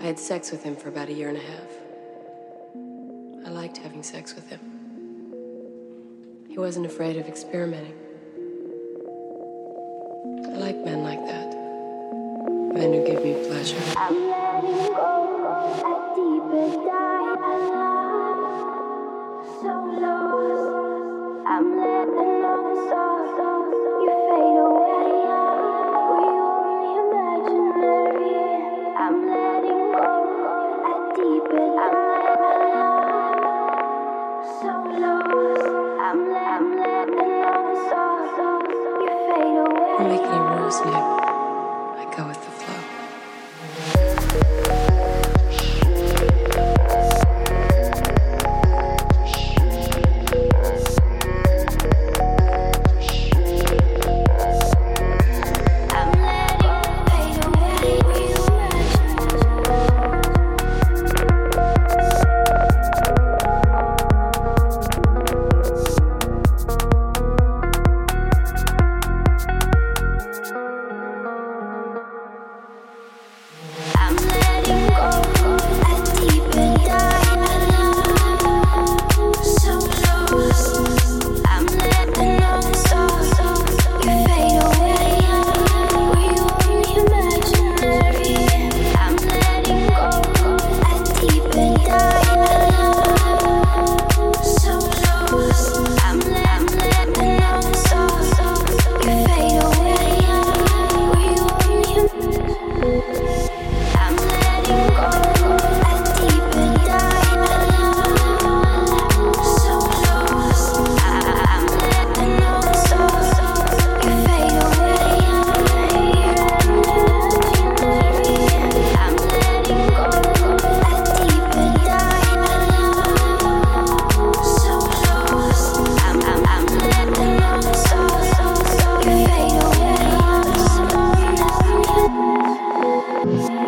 had sex with him for about 1.5 years. I liked having sex with him. He wasn't afraid of experimenting. I like men like that. Men who give me pleasure. I'm letting go, a deeper dive. So lost, I'm letting all the stars, you fade away. Were you only imaginary? I'm letting go, a deeper dive. So lost, I'm letting all the stars, you fade away. I don't make any rules, Nick. I go with the flow. Yeah.